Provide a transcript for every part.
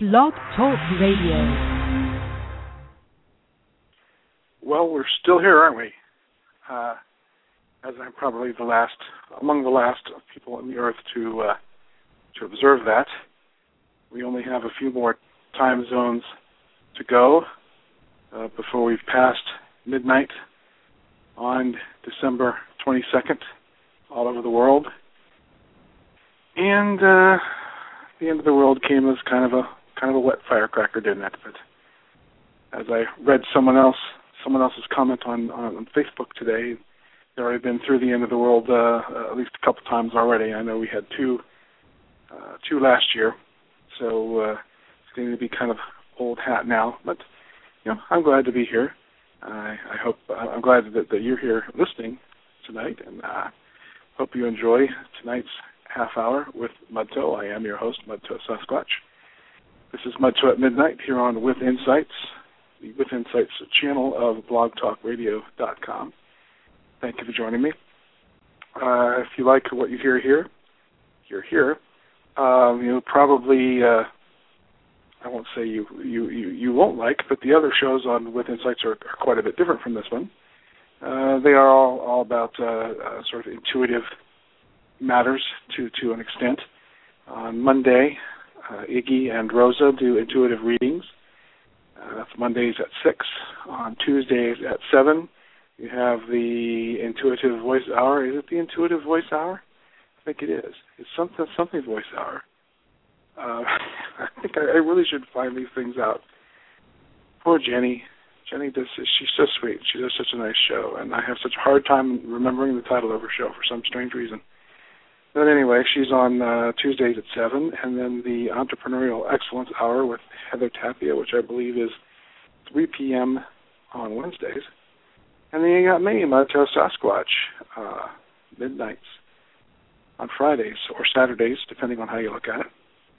Blog Talk Radio. Well, we're still here, aren't we? As I'm probably among the last people on the earth to observe that. We only have a few more time zones to go before we've passed midnight on December 22nd all over the world. And the end of the world came as kind of a wet firecracker, didn't it? But as I read someone else's comment on Facebook today, they've already been through the end of the world at least a couple times already. I know we had two last year, so it's going to be kind of old hat now. But I'm glad to be here. I'm glad that you're here listening tonight, and hope you enjoy tonight's half hour with Mudto. I am your host, Mudto Sasquatch. This is Mudto at Midnight here on With Insights, the With Insights channel of blogtalkradio.com. Thank you for joining me. If you like what you hear here, you're here. Probably, I won't say you won't like, but the other shows on With Insights are quite a bit different from this one. They are all about sort of intuitive matters to an extent. On Monday, Iggy and Rosa do intuitive readings. That's Mondays at 6. On Tuesdays at 7, you have the Intuitive Voice Hour. Is it the Intuitive Voice Hour? I think it is. It's something Voice Hour. I think I really should find these things out. Poor Jenny. Jenny she's so sweet. She does such a nice show, and I have such a hard time remembering the title of her show for some strange reason. But anyway, she's on Tuesdays at 7, and then the Entrepreneurial Excellence Hour with Heather Tapia, which I believe is 3 p.m. on Wednesdays. And then you got me, Mudto Sasquatch, midnights on Fridays or Saturdays, depending on how you look at it.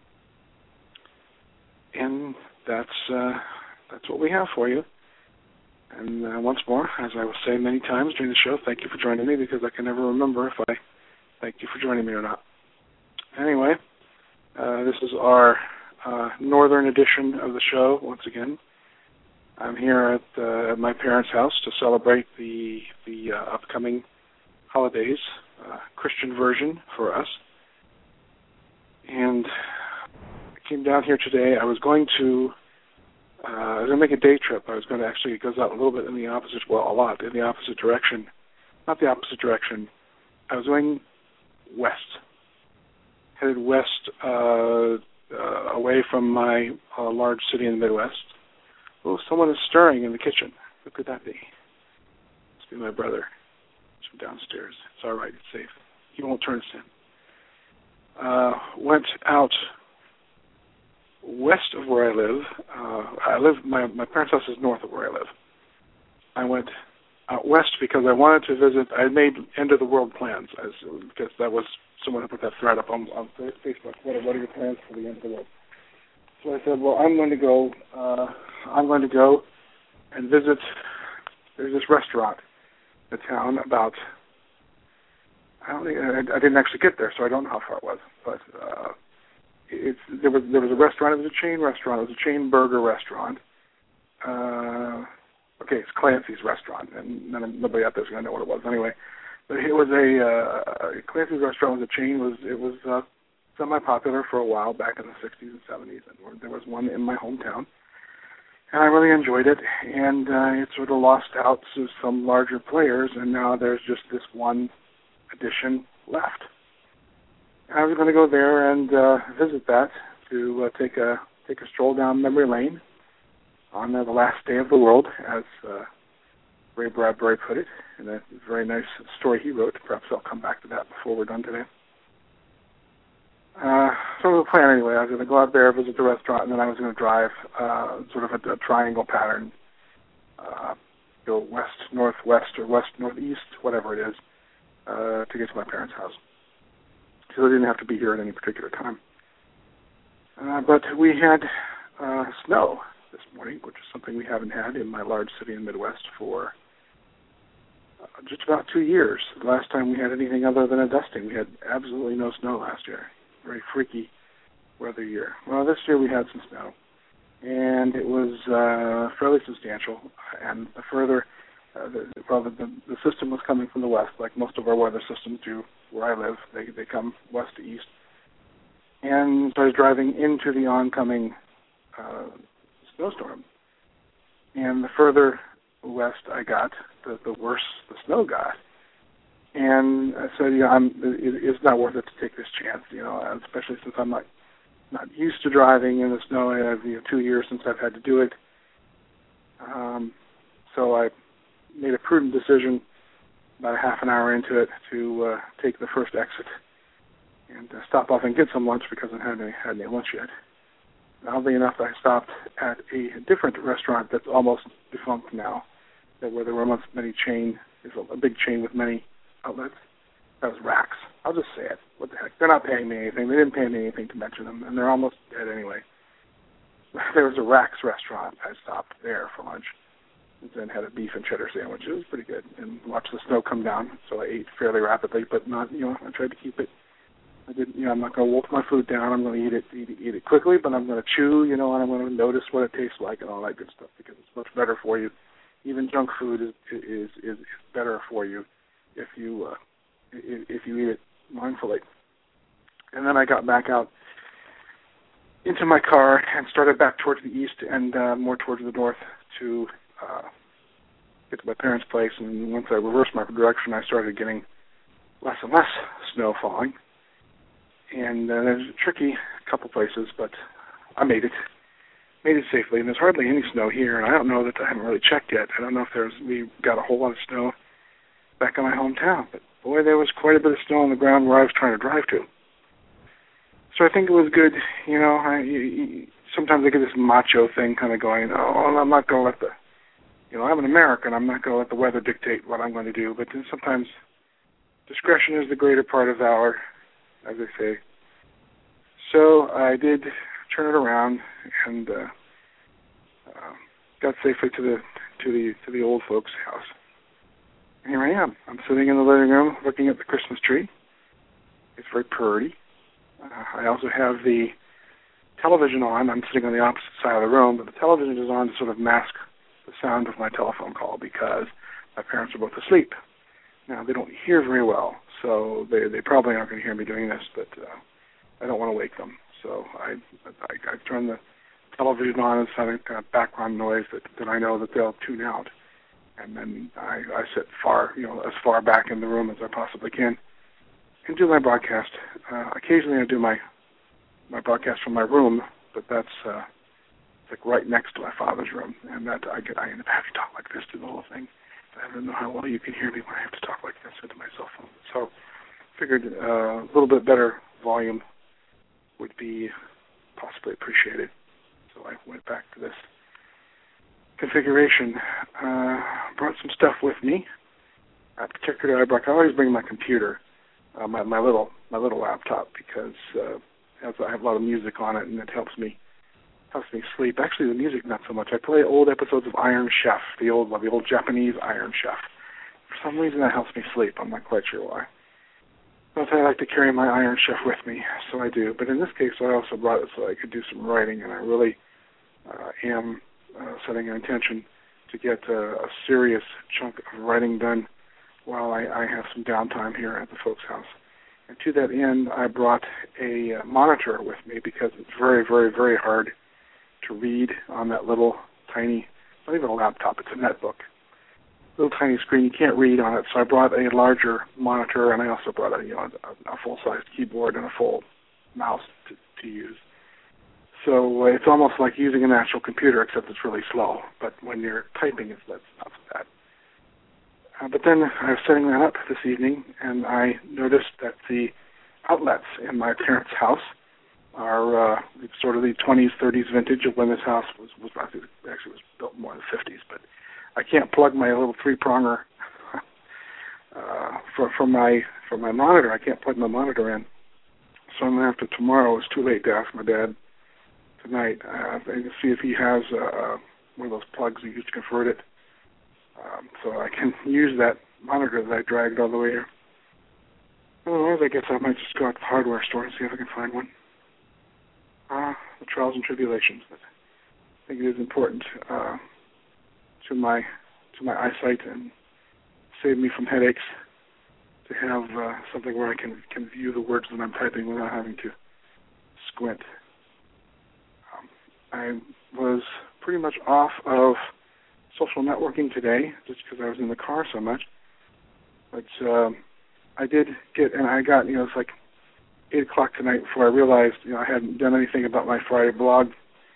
And that's what we have for you. And once more, as I will say many times during the show, thank you for joining me, because I can never remember if I thank you for joining me or not. Anyway, this is our northern edition of the show once again. I'm here at my parents' house to celebrate the upcoming holidays, Christian version for us. And I came down here today. I was going to make a day trip. I was going to actually, it goes out a little bit in the opposite, well, a lot in the opposite direction. Not the opposite direction. I was going west, headed west away from my large city in the Midwest. Oh, someone is stirring in the kitchen. Who could that be? Must be my brother. He's from downstairs. It's all right. It's safe. He won't turn us in. Went out west of where I live. My parents' house is north of where I live. I went out west because I wanted to visit. I made end of the world plans, because that was someone who put that thread up on Facebook. What are your plans for the end of the world? So I said, well, I'm going to go and visit. There's this restaurant in the town about. I didn't actually get there, so I don't know how far it was. But there was a restaurant. It was a chain restaurant. It was a chain burger restaurant. Okay, it's Clancy's restaurant, and nobody out there is going to know what it was anyway. But it was Clancy's restaurant was a chain. It was semi-popular for a while back in the 60s and 70s, and there was one in my hometown. And I really enjoyed it, and it sort of lost out to some larger players, and now there's just this one edition left. And I was going to go there and visit that to take a stroll down memory lane on the last day of the world, as Ray Bradbury put it, in a very nice story he wrote. Perhaps I'll come back to that before we're done today. So the plan anyway, I was going to go out there, visit the restaurant, and then I was going to drive sort of a triangle pattern, go west, northwest, or west, northeast, whatever it is, to get to my parents' house. So I didn't have to be here at any particular time. But we had snow this morning, which is something we haven't had in my large city in the Midwest for just about 2 years. The last time we had anything other than a dusting, we had absolutely no snow last year. Very freaky weather year? Well, this year we had some snow, and it was fairly substantial. And the further, the system was coming from the west, like most of our weather systems do where I live. They come west to east. And so I was driving into the oncoming snowstorm. And the further west I got, the worse the snow got. And I said, it's not worth it to take this chance, especially since I'm not used to driving in the snow. I have 2 years since I've had to do it. So I made a prudent decision about a half an hour into it to take the first exit and stop off and get some lunch because I hadn't had any lunch yet. Oddly enough, I stopped at a different restaurant that's almost defunct now, where there were once many chain, there's a big chain with many outlets. That was Rax. I'll just say it. What the heck? They're not paying me anything. They didn't pay me anything to mention them, and they're almost dead anyway. There was a Rax restaurant. I stopped there for lunch and then had a beef and cheddar sandwich. It was pretty good, and watched the snow come down, so I ate fairly rapidly, but not, I tried to keep it. I didn't, I'm not going to wolf my food down. I'm going to eat it quickly, but I'm going to chew, and I'm going to notice what it tastes like and all that good stuff because it's much better for you. Even junk food is better for you if you eat it mindfully. And then I got back out into my car and started back towards the east and more towards the north to get to my parents' place. And once I reversed my direction, I started getting less and less snow falling. And there's a tricky couple places, but I made it safely. And there's hardly any snow here, and I don't know that I haven't really checked yet. I don't know if we got a whole lot of snow back in my hometown, but boy, there was quite a bit of snow on the ground where I was trying to drive to. So I think it was good. Sometimes I get this macho thing kind of going, I'm not going to let I'm an American, I'm not going to let the weather dictate what I'm going to do. But then sometimes discretion is the greater part of valor, as they say. So I did turn it around and got safely to the old folks' house. And here I am. I'm sitting in the living room looking at the Christmas tree. It's very pretty. I also have the television on. I'm sitting on the opposite side of the room, but the television is on to sort of mask the sound of my telephone call because my parents are both asleep. Now, they don't hear very well, so they probably aren't going to hear me doing this, but I don't want to wake them. So I turn the television on and kind of background noise that I know that they'll tune out. And then I sit as far back in the room as I possibly can and do my broadcast. Occasionally I do my broadcast from my room, but that's like right next to my father's room, and that I end up having to talk like this through the whole thing. I don't know how well you can hear me when I have to talk like this into my cell phone. So figured a little bit better volume would be possibly appreciated. So I went back to this configuration. Brought some stuff with me. Particularly, I always bring my computer, my little laptop, because I have a lot of music on it, and it helps me sleep. Actually, the music not so much. I play old episodes of Iron Chef, the old Japanese Iron Chef. For some reason, that helps me sleep. I'm not quite sure why. But I like to carry my Iron Chef with me, so I do. But in this case, I also brought it so I could do some writing, and I really am setting an intention to get a serious chunk of writing done while I have some downtime here at the folks' house. And to that end, I brought a monitor with me because it's very, very, very hard to read on that little tiny, not even a laptop, it's a netbook, little tiny screen. You can't read on it, so I brought a larger monitor, and I also brought a full-sized keyboard and a full mouse to use. So it's almost like using an actual computer, except it's really slow. But when you're typing, that's not so bad. But then I was setting that up this evening, and I noticed that the outlets in my parents' house are sort of the 20s, 30s vintage of when this house was built more in the 50s. But I can't plug my little three-pronger for my monitor. I can't plug my monitor in. So I'm going to have to tomorrow. It's too late to ask my dad tonight. I can see if he has one of those plugs you use to convert it. So I can use that monitor that I dragged all the way here. Otherwise, I guess I might just go out to the hardware store and see if I can find one. the trials and tribulations. But I think it is important to my eyesight and save me from headaches to have something where I can view the words that I'm typing without having to squint. I was pretty much off of social networking today just because I was in the car so much. But I did get, and I got, it's like 8 o'clock tonight before I realized, I hadn't done anything about my Friday blog.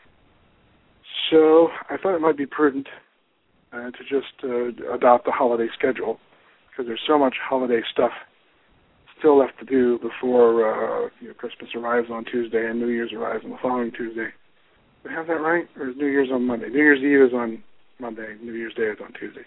So I thought it might be prudent to just adopt the holiday schedule because there's so much holiday stuff still left to do before Christmas arrives on Tuesday and New Year's arrives on the following Tuesday. Did I have that right? Or is New Year's on Monday? New Year's Eve is on Monday. New Year's Day is on Tuesday.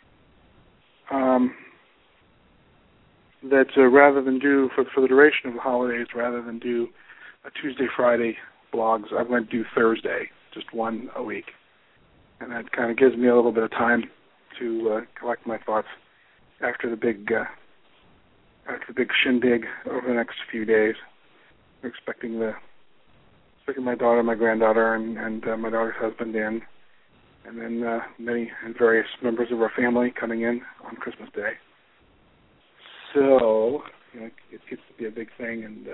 That rather than do, for the duration of the holidays, rather than do a Tuesday, Friday blogs, I'm going to do Thursday, just one a week. And that kind of gives me a little bit of time to collect my thoughts after the big shindig over the next few days. We're expecting my daughter, my granddaughter, and my daughter's husband in, and then many and various members of our family coming in on Christmas Day. So it gets to be a big thing, and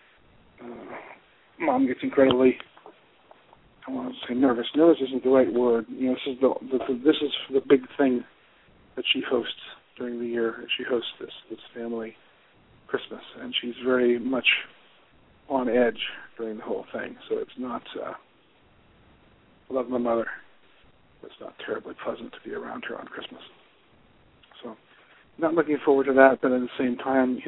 Mom gets incredibly, I want to say nervous. Nervous isn't the right word. This is the big thing that she hosts during the year. She hosts this family Christmas, and she's very much on edge during the whole thing. So it's not. I love my mother. It's not terribly pleasant to be around her on Christmas. So, not looking forward to that, but at the same time,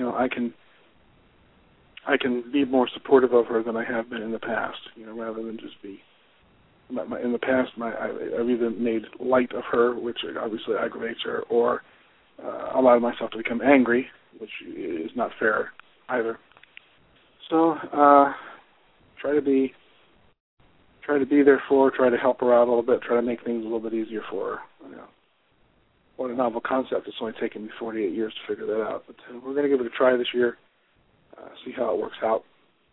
I can be more supportive of her than I have been in the past. Rather than just be. In the past, I've either made light of her, which obviously aggravates her, or allowed myself to become angry, which is not fair either. So, try to be there for her, try to help her out a little bit, try to make things a little bit easier for her. What a novel concept. It's only taken me 48 years to figure that out. But we're going to give it a try this year, see how it works out.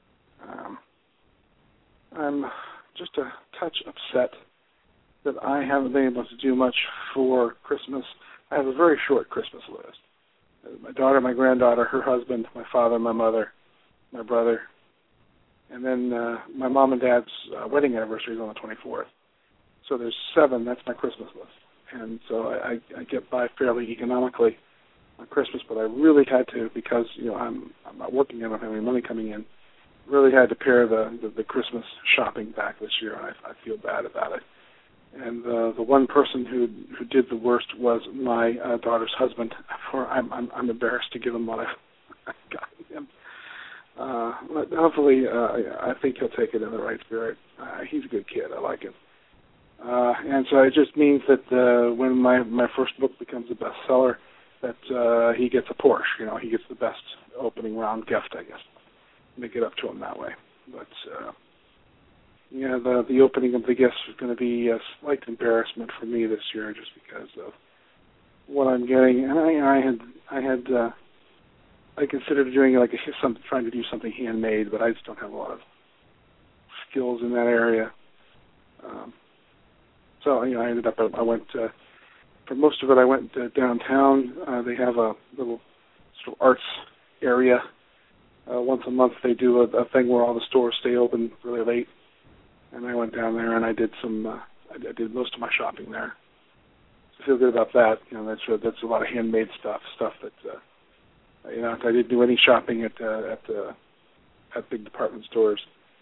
I'm just a touch upset that I haven't been able to do much for Christmas. I have a very short Christmas list. My daughter, my granddaughter, her husband, my father, my mother, my brother, and then my mom and dad's wedding anniversary is on the 24th. So there's 7. That's my Christmas list. And so I get by fairly economically on Christmas, but I really had to, because I'm not working, I don't have any money coming in, really had to pare the Christmas shopping back this year, and I feel bad about it. And the one person who did the worst was my daughter's husband. I'm embarrassed to give him what I've gotten him. But hopefully, I think he'll take it in the right spirit. He's a good kid. I like him. And so it just means that when my first book becomes a bestseller, that he gets a Porsche. He gets the best opening round gift, I guess. Make it up to him that way. But the opening of the gifts is going to be a slight embarrassment for me this year, just because of what I'm getting. And I considered doing trying to do something handmade, but I just don't have a lot of skills in that area. So I ended up. I went for most of it. I went downtown. They have a little sort of arts area. Once a month, they do a thing where all the stores stay open really late, and I went down there and I did I did most of my shopping there. So I feel good about that. That's a lot of handmade stuff that. I didn't do any shopping at big department stores.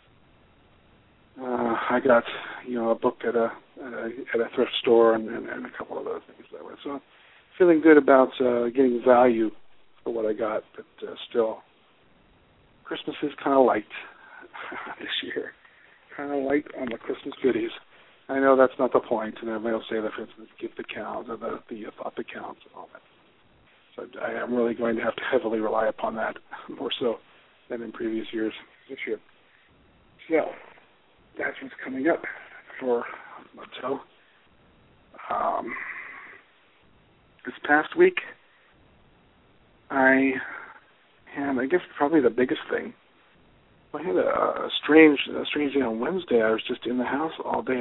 I got a book at a thrift store and a couple of other things that way. So feeling good about getting value for what I got, but still, Christmas is kind of light this year. Kind of light on the Christmas goodies. I know that's not the point, and everybody will say that, for instance, gift accounts or the thought accounts and all that. So I am really going to have to heavily rely upon that, more so than in previous years this year. So that's what's coming up for a month or so. This past week, I guess probably the biggest thing I had a strange day on Wednesday. I was just in the house all day.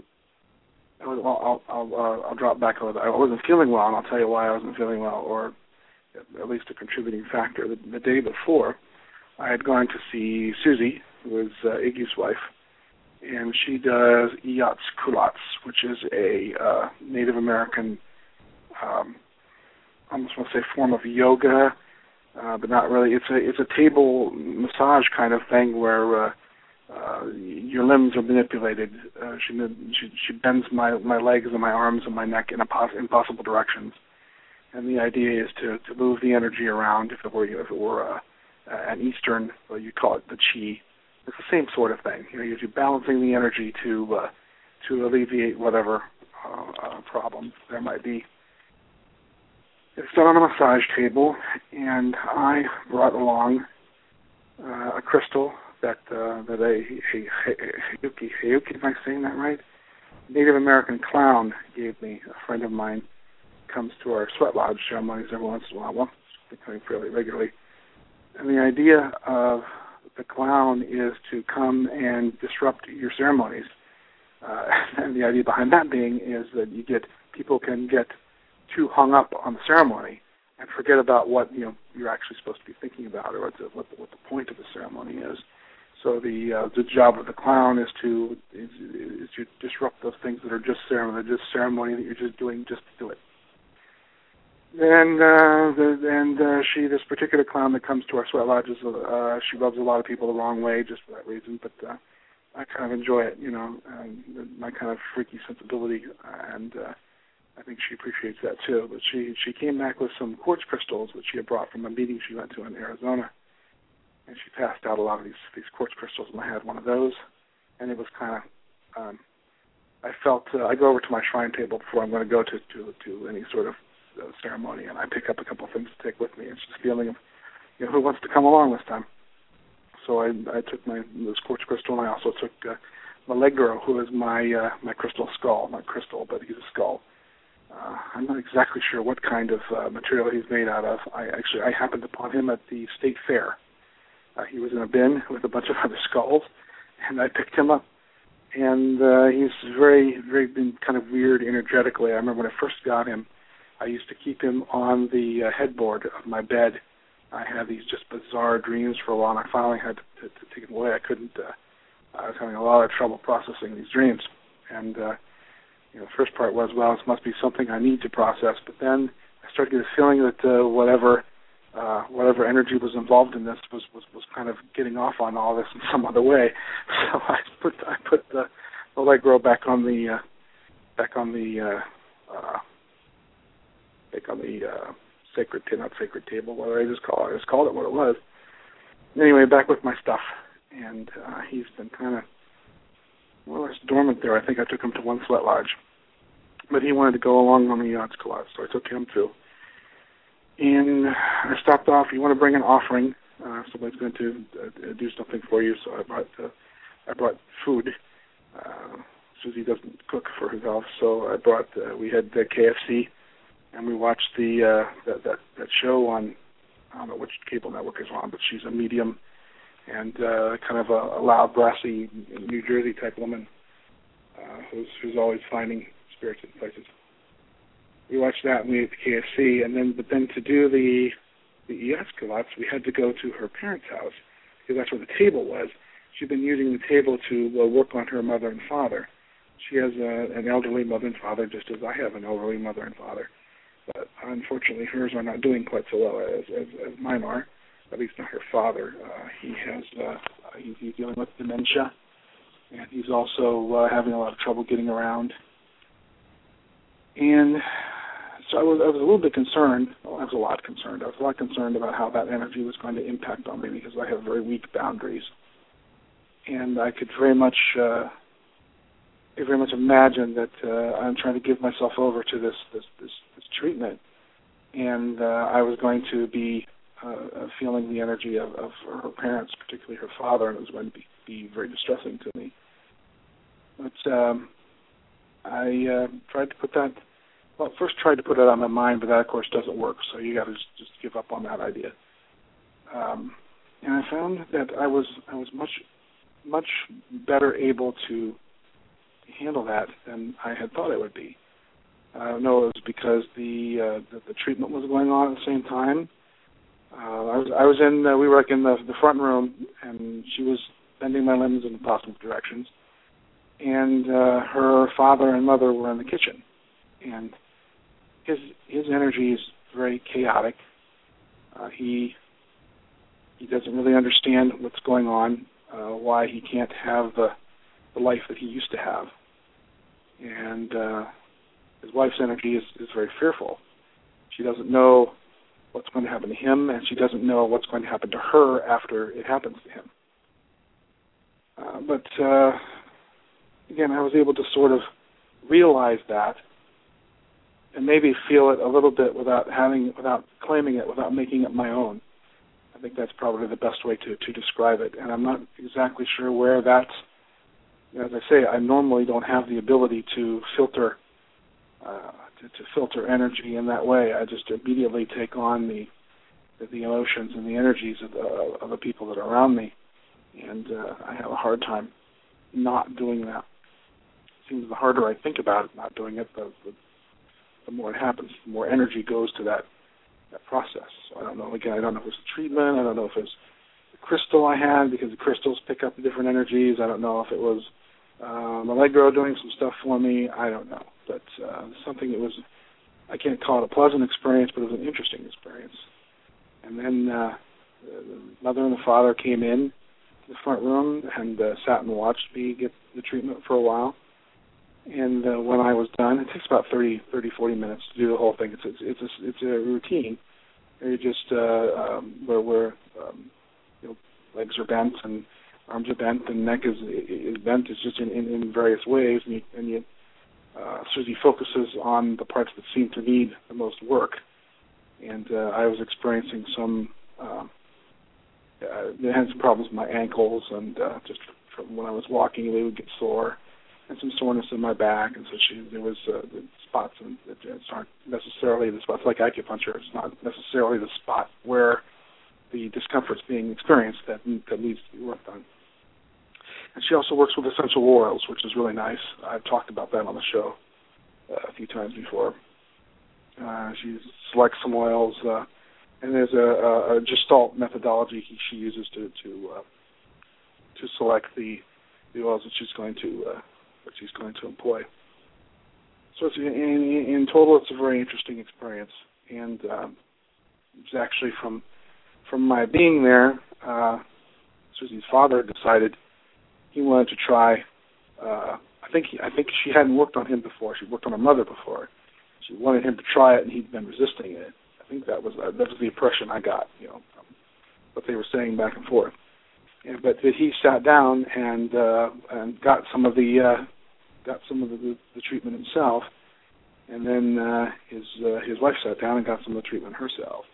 I'll drop back a little. I wasn't feeling well, and I'll tell you why I wasn't feeling well, or at least a contributing factor. The day before, I had gone to see Susie, who is Iggy's wife, and she does Iyats Kulats, which is a Native American, I almost want to say form of yoga, but not really. It's a table massage kind of thing where your limbs are manipulated. She bends my legs and my arms and my neck in impossible directions, and the idea is to move the energy around. If it were an Eastern, well, you call it the chi. It's the same sort of thing. You're balancing the energy to alleviate whatever problem there might be. It's done on a massage table, and I brought along a crystal that a Hayuki, am I saying that right? Native American clown gave me. A friend of mine comes to our sweat lodge ceremonies every once in a while. Well, it's becoming fairly regularly. And the idea of the clown is to come and disrupt your ceremonies. And the idea behind that being is that people can get too hung up on the ceremony and forget about what you're actually supposed to be thinking about, or what the point of the ceremony is. So the job of the clown is to disrupt those things that are just ceremony that you're just doing just to do it. And this particular clown that comes to our sweat lodges, she rubs a lot of people the wrong way just for that reason. But I kind of enjoy it, my kind of freaky sensibility, and I think she appreciates that too. But she came back with some quartz crystals that she had brought from a meeting she went to in Arizona, and she passed out a lot of these quartz crystals, and I had one of those, and it was kind of I felt I go over to my shrine table before I'm going to go to any sort of ceremony, and I pick up a couple of things to take with me. It's just a feeling of who wants to come along this time. So I took this quartz crystal, and I also took Milagro, who is my crystal skull, not crystal, but he's a skull. I'm not exactly sure what kind of material he's made out of. I happened upon him at the state fair. He was in a bin with a bunch of other skulls, and I picked him up. And he's very, very been kind of weird energetically. I remember when I first got him, I used to keep him on the headboard of my bed. I had these just bizarre dreams for a while, and I finally had to take him away. I was having a lot of trouble processing these dreams. And the first part was, well, this must be something I need to process. But then I started to get a feeling that whatever energy was involved in this was kind of getting off on all this in some other way. So I put the Allegro back on the sacred table, whether I just called it what it was. Anyway, back with my stuff, and he's been kind of more or less dormant there. I think I took him to one sweat lodge, but he wanted to go along on the Iyats Kulats, so I took him too. And I stopped off. You want to bring an offering? Somebody's going to do something for you, so I brought food. Susie doesn't cook for herself, so I brought. We had KFC, and we watched that show on, I don't know which cable network is on, but she's a medium and kind of a loud, brassy New Jersey type woman who's always finding spirits in places. We watched that and we ate the KFC, but then to do the Iyats Kulats, we had to go to her parents' house because that's where the table was. She'd been using the table to work on her mother and father. She has an elderly mother and father, just as I have an elderly mother and father. But unfortunately, hers are not doing quite so well as mine are. At least not her father. He's dealing with dementia, and he's also having a lot of trouble getting around. And so I was a little bit concerned. Well, I was a lot concerned. I was a lot concerned about how that energy was going to impact on me because I have very weak boundaries, and I could very much imagine that I'm trying to give myself over to this treatment, and I was going to be feeling the energy of her parents, particularly her father, and it was going to be very distressing to me. But I tried to put that. Well, first tried to put it on my mind, but that of course doesn't work. So you got to just give up on that idea. And I found that I was much better able to handle that than I had thought I would be. I don't know if it was because the treatment was going on at the same time. We were like in the front room, and she was bending my limbs in possible directions. And her father and mother were in the kitchen. And his energy is very chaotic. He doesn't really understand what's going on, why he can't have the life that he used to have. And his wife's energy is very fearful. She doesn't know what's going to happen to him, and she doesn't know what's going to happen to her after it happens to him. But again, I was able to sort of realize that and maybe feel it a little bit without claiming it, without making it my own. I think that's probably the best way to describe it. And I'm not exactly sure where that's, as I say, I normally don't have the ability to filter filter energy in that way. I just immediately take on the emotions and the energies of the people that are around me, and I have a hard time not doing that. It seems the harder I think about it, not doing it, the more it happens, the more energy goes to that process. So I don't know. Again, I don't know if it was the treatment. I don't know if it was the crystal I had, because the crystals pick up the different energies. I don't know if it was Allegro doing some stuff for me. I don't know. But something that was, I can't call it a pleasant experience, but it was an interesting experience. And then the mother and the father came in to the front room and sat and watched me get the treatment for a while. And when I was done, it takes about 40 minutes to do the whole thing. It's a routine. You just where legs are bent and arms are bent and neck is bent. It's just in various ways, and you Susie focuses on the parts that seem to need the most work. And I was experiencing some. I had some problems with my ankles, and just from when I was walking, they would get sore. And some soreness in my back, and so there was the spots, and it's aren't necessarily the spots like acupuncture. It's not necessarily the spot where the discomfort's being experienced that needs to be worked on. And she also works with essential oils, which is really nice. I've talked about that on the show a few times before. She selects some oils, and there's a Gestalt methodology she uses to select the oils that she's going to employ. So it's, in total, it's a very interesting experience. And it's actually from my being there, Susie's father decided he wanted to try. I think she hadn't worked on him before. She worked on her mother before. She wanted him to try it, and he'd been resisting it. I think that was the impression I got, from what they were saying back and forth. But he sat down and got some of the treatment himself, and then his wife sat down and got some of the treatment herself.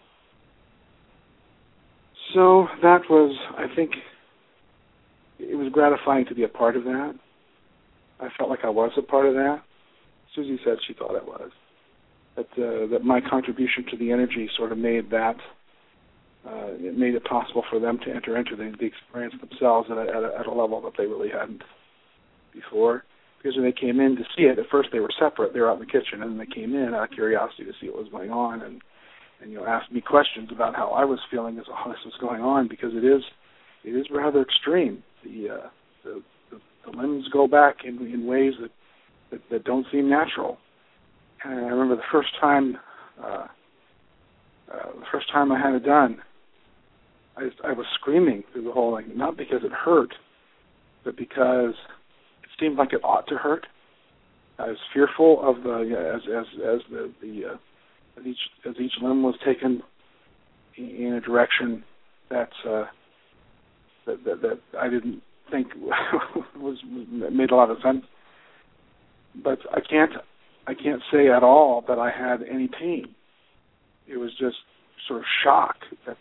So that was, I think, it was gratifying to be a part of that. I felt like I was a part of that. Susie said she thought I was. That my contribution to the energy sort of made that. It made it possible for them to enter into the experience themselves at a level that they really hadn't before. Because when they came in to see it, at first they were separate. They were out in the kitchen, and then they came in out of curiosity to see what was going on, and asked me questions about how I was feeling as all this was going on, because it is rather extreme. The limbs go back in ways that don't seem natural. And I remember the first time I had it done, I was screaming through the whole thing, not because it hurt, but because it seemed like it ought to hurt. I was fearful of as each limb was taken in a direction that I didn't think made a lot of sense. But I can't say at all that I had any pain. It was just sort of shock at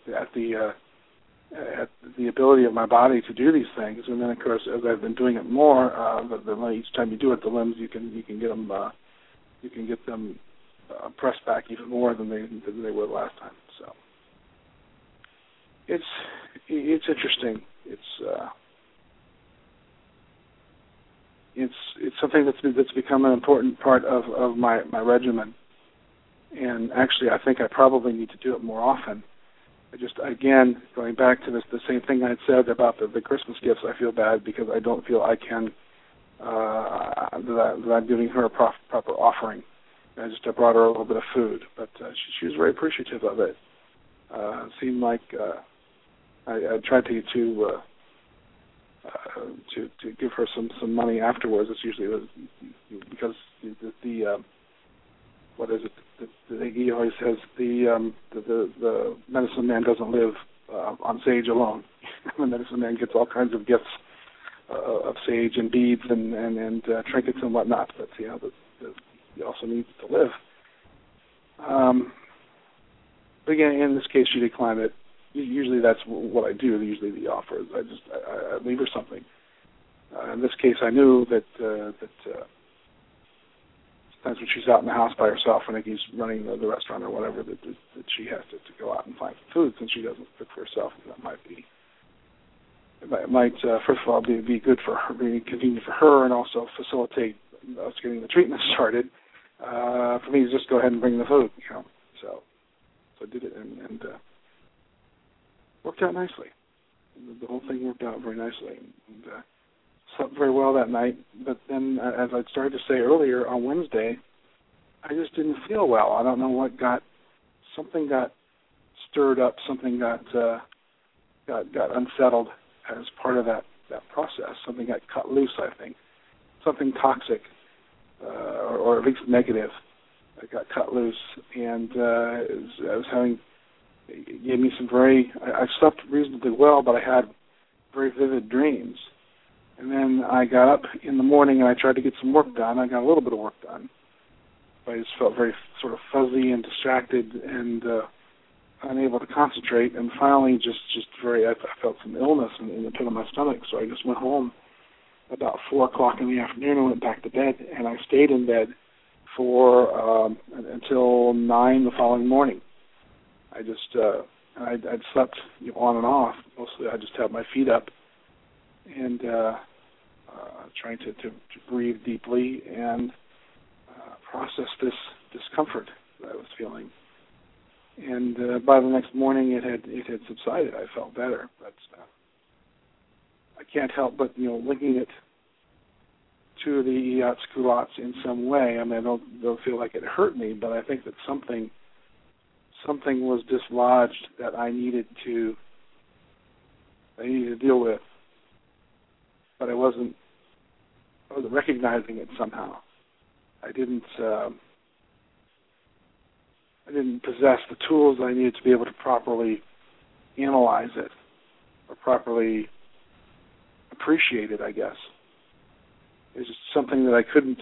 the ability of my body to do these things. And then, of course, as I've been doing it more, each time you do it, the limbs you can get them pressed back even more than they were last time. So it's interesting. It's something that's become an important part of my regimen. And actually, I think I probably need to do it more often. I just, again, going back to the same thing I had said about the Christmas gifts, I feel bad because I don't feel I can, that I'm giving her a proper offering. I brought her a little bit of food, but she was very appreciative of it. It seemed like I tried to give her some money afterwards. It's usually because the what is it? He always says the medicine man doesn't live on sage alone. The medicine man gets all kinds of gifts of sage and beads and trinkets and whatnot. But he also needs to live. But again, in this case, she declined it. Usually, that's what I do. Usually, the offer is I leave her something. In this case, I knew that sometimes when she's out in the house by herself, when he's running the restaurant or whatever, that she has to go out and find some food since she doesn't cook for herself. That might first of all be good for her, be convenient for her, and also facilitate us getting the treatment started. For me, to just go ahead and bring the food, So I did it and worked out nicely. The whole thing worked out very nicely. And slept very well that night. But then, as I started to say earlier, on Wednesday, I just didn't feel well. I don't know what something got stirred up. Something got unsettled as part of that process. Something got cut loose, I think. Something toxic, or at least negative, got cut loose. And it gave me some I slept reasonably well, but I had very vivid dreams. And then I got up in the morning and I tried to get some work done. I got a little bit of work done. But I just felt very sort of fuzzy and distracted and unable to concentrate. And finally, I felt some illness in the pit of my stomach. So I just went home about 4 o'clock in the afternoon and went back to bed. And I stayed in bed for until 9 the following morning. I just I'd slept on and off. Mostly I just had my feet up and trying to breathe deeply and process this discomfort that I was feeling. And by the next morning, it had subsided. I felt better, but I can't help but linking it to the EOTS culottes in some way. I mean, I don't feel like it hurt me, but I think that something was dislodged that I needed to deal with, but I wasn't recognizing it somehow. I didn't possess the tools I needed to be able to properly analyze it or properly appreciate it, I guess. It's just something that I couldn't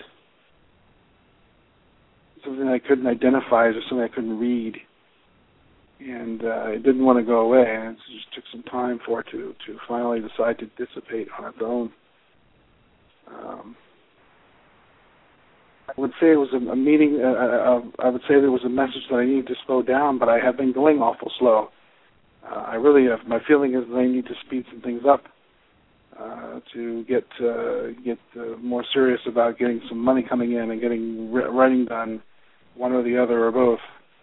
identify, or something I couldn't read. And it didn't want to go away, and it just took some time for it to finally decide to dissipate on its own. I would say it was a meeting. I would say there was a message that I needed to slow down, but I have been going awful slow. I really have. My feeling is that I need to speed some things up to get more serious about getting some money coming in and getting writing done, one or the other or both.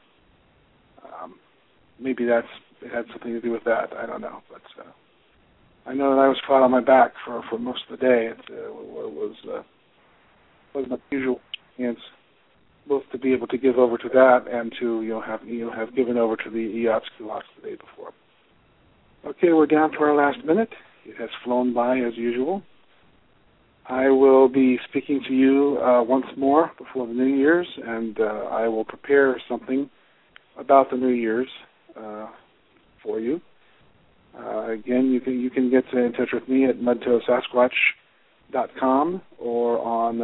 Maybe it had something to do with that. I don't know, but I know that I was flat on my back for most of the day. It wasn't a usual experience, both to be able to give over to that and to have given over to the EOTS culottes the day before. Okay, we're down to our last minute. It has flown by as usual. I will be speaking to you once more before the New Year's, and I will prepare something about the New Year's for you. Again, you can get in touch with me at mudtoesasquatch.com or on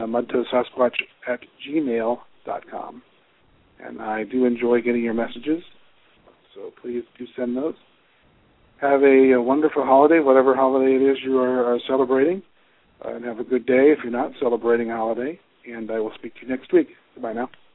mudtoesasquatch@gmail.com. And I do enjoy getting your messages, so please do send those. Have a wonderful holiday, whatever holiday it is you are celebrating, and have a good day if you're not celebrating a holiday. And I will speak to you next week. Goodbye now.